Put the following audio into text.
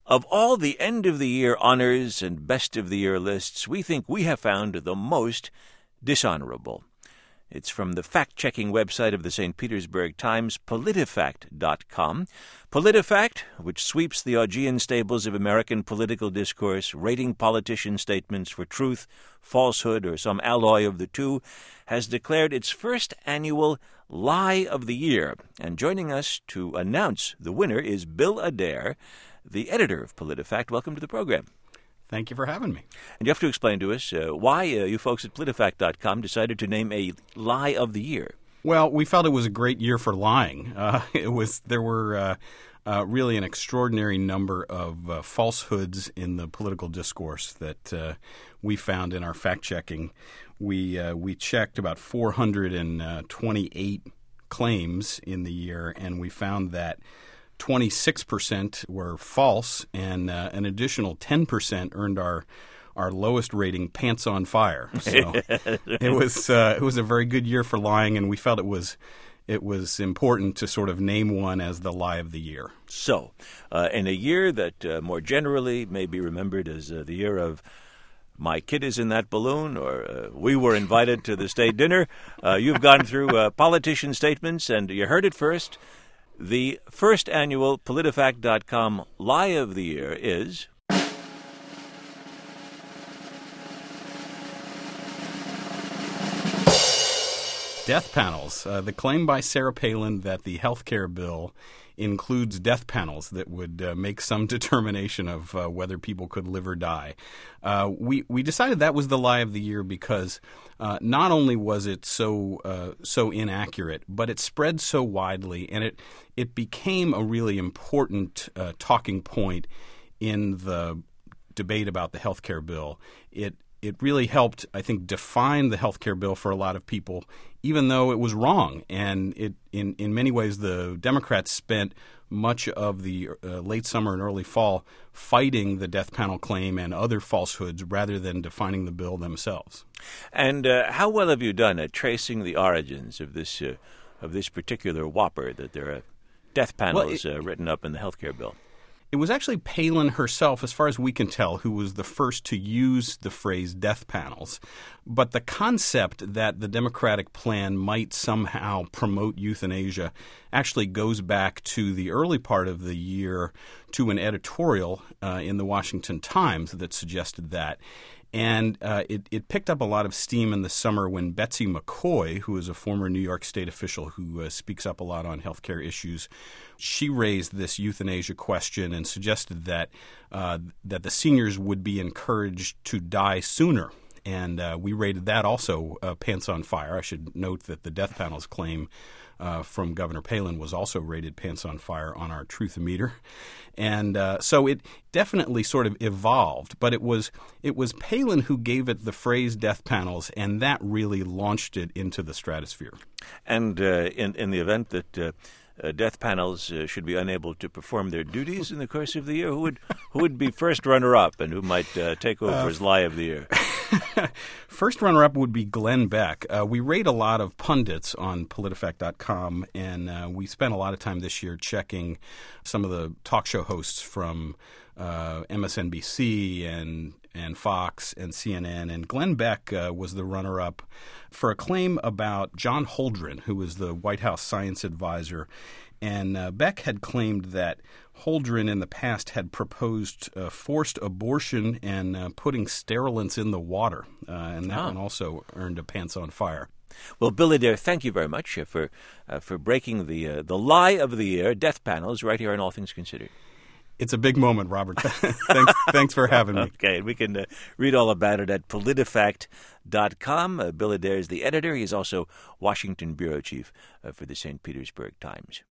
Of all the end-of-the-year honors and best-of-the-year lists, we think we have found the most dishonorable. It's from the fact-checking website of the St. Petersburg Times, PolitiFact.com. PolitiFact, which sweeps the Augean stables of American political discourse, rating politician statements for truth, falsehood, or some alloy of the two, has declared its first annual Lie of the Year. And joining us to announce the winner is Bill Adair, the editor of PolitiFact. Welcome to the program. Thank you for having me. And you have to explain to us why you folks at PolitiFact.com decided to name a Lie of the Year. Well, we felt it was a great year for lying. There were really an extraordinary number of falsehoods in the political discourse that we found in our fact-checking. We checked about 428 claims in the year, and we found that 26% were false, and an additional 10% earned our lowest rating, pants on fire. So it was a very good year for lying, and we felt it was important to sort of name one as the Lie of the Year. So, in a year that more generally may be remembered as the year of my kid is in that balloon, or we were invited to the state dinner, you've gone through politician statements, and you heard it first. The first annual PolitiFact.com Lie of the Year is death panels. The claim by Sarah Palin that the health care bill includes death panels that would make some determination of whether people could live or die. We decided that was the Lie of the Year because not only was it so inaccurate, but it spread so widely, and it became a really important talking point in the debate about the health care bill. It really helped, I think, define the health care bill for a lot of people, even though it was wrong. And in many ways, the Democrats spent much of the late summer and early fall fighting the death panel claim and other falsehoods rather than defining the bill themselves. And how well have you done at tracing the origins of this particular whopper, that there are death panels written up in the health care bill? It was actually Palin herself, as far as we can tell, who was the first to use the phrase death panels. But the concept that the Democratic plan might somehow promote euthanasia actually goes back to the early part of the year to an editorial in the Washington Times that suggested that. And it picked up a lot of steam in the summer when Betsy McCoy, who is a former New York State official who speaks up a lot on healthcare issues, she raised this euthanasia question and suggested that the seniors would be encouraged to die sooner. And we rated that also pants on fire. I should note that the death panels claim from Governor Palin was also rated pants on fire on our Truth-O-Meter. And so it definitely sort of evolved. But it was Palin who gave it the phrase death panels, and that really launched it into the stratosphere. And in the event that death panels should be unable to perform their duties in the course of the year, who would be first runner-up and who might take over as Lie of the Year? First runner-up would be Glenn Beck. We rate a lot of pundits on PolitiFact.com, and we spent a lot of time this year checking some of the talk show hosts from MSNBC and Fox and CNN. And Glenn Beck was the runner-up for a claim about John Holdren, who was the White House science advisor. And Beck had claimed that Holdren in the past had proposed forced abortion and putting sterilants in the water. And that one also earned a pants on fire. Well, Bill Adair, thank you very much for breaking the Lie of the Year, death panels, right here on All Things Considered. It's a big moment, Robert. Thanks for having me. Okay, and we can read all about it at PolitiFact.com. Bill Adair is the editor. He's also Washington bureau chief for the St. Petersburg Times.